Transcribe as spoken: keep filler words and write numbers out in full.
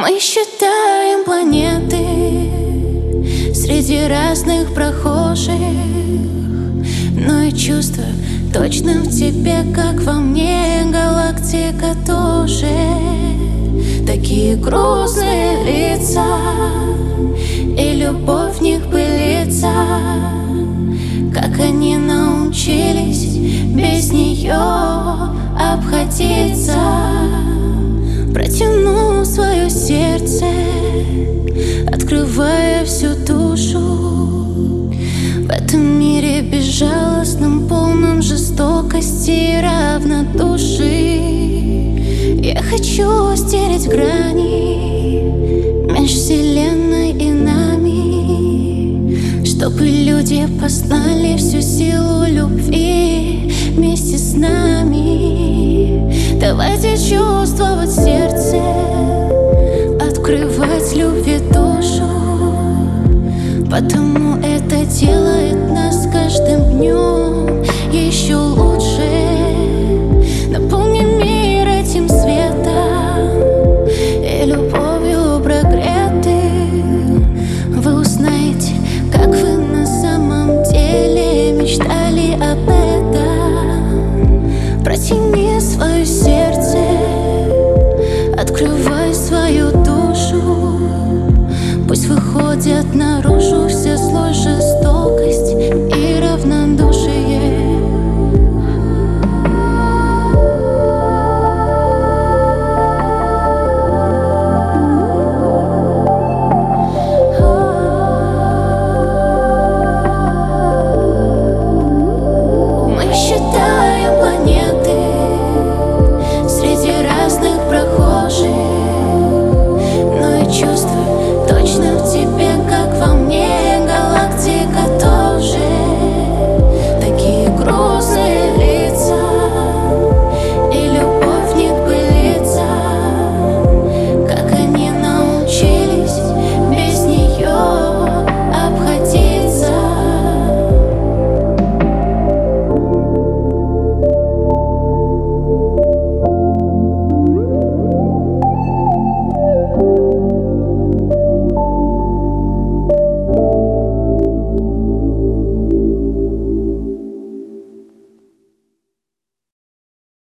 Мы считаем планеты среди разных прохожих, но и чувство точно в тебе, как во мне. Галактика тоже. Такие грустные лица, и любовь в них пылится. Как они научились без нее обходиться. Протяну свое сердце, открывая всю душу. В этом мире безжалостном, полном жестокости и равнодушии. Я хочу стереть грани между вселенной и нами, чтобы люди познали всю силу любви вместе с нами. Давайте чувствовать сердце, открывать любви душу, потому это делает нас каждым днем еще лучше. Наполним мир этим светом и любовью прогретым. Вы узнаете, как вы на самом деле мечтали об этом. Протяни свое сердце, открывай свою душу. Пусть выходят наружу вся злость, жестокость и равнодушие. Мы считаем планеты среди разных прохожих, но и чувств